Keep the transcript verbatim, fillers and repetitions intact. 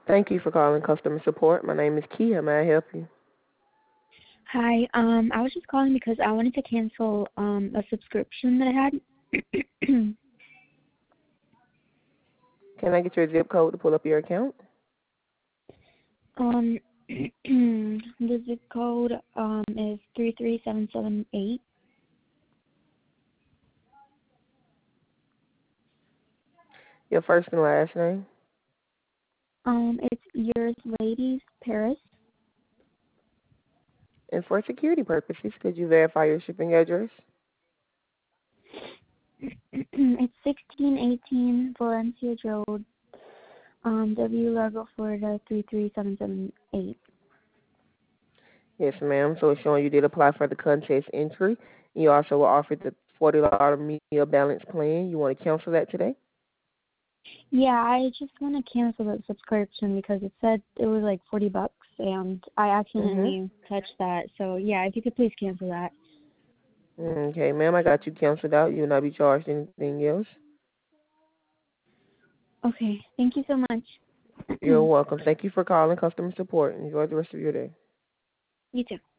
Thank you for calling customer support. My name is Kia. May I help you? Hi, um, I was just calling because I wanted to cancel um a subscription that I had. Can I get your zip code to pull up your account? um, the zip code um is three three seven seven eight. Your first and last name? Um, it's Yours Ladies Paris. And for security purposes, could you verify your shipping address? It's sixteen eighteen Valencia Road, um, W Largo, Florida three three seven seven eight. Yes, ma'am. So it's showing you did apply for the contest entry. You also were offered the forty dollars media balance plan. You want to cancel that today? Yeah, I just want to cancel the subscription because it said it was like forty bucks, and I Mm-hmm. accidentally touched that. So yeah, if you could please cancel that. Okay, ma'am. I got you canceled out. You will not be charged anything else. Okay, thank you so much. You're welcome. Thank you for calling customer support. Enjoy the rest of your day. You too.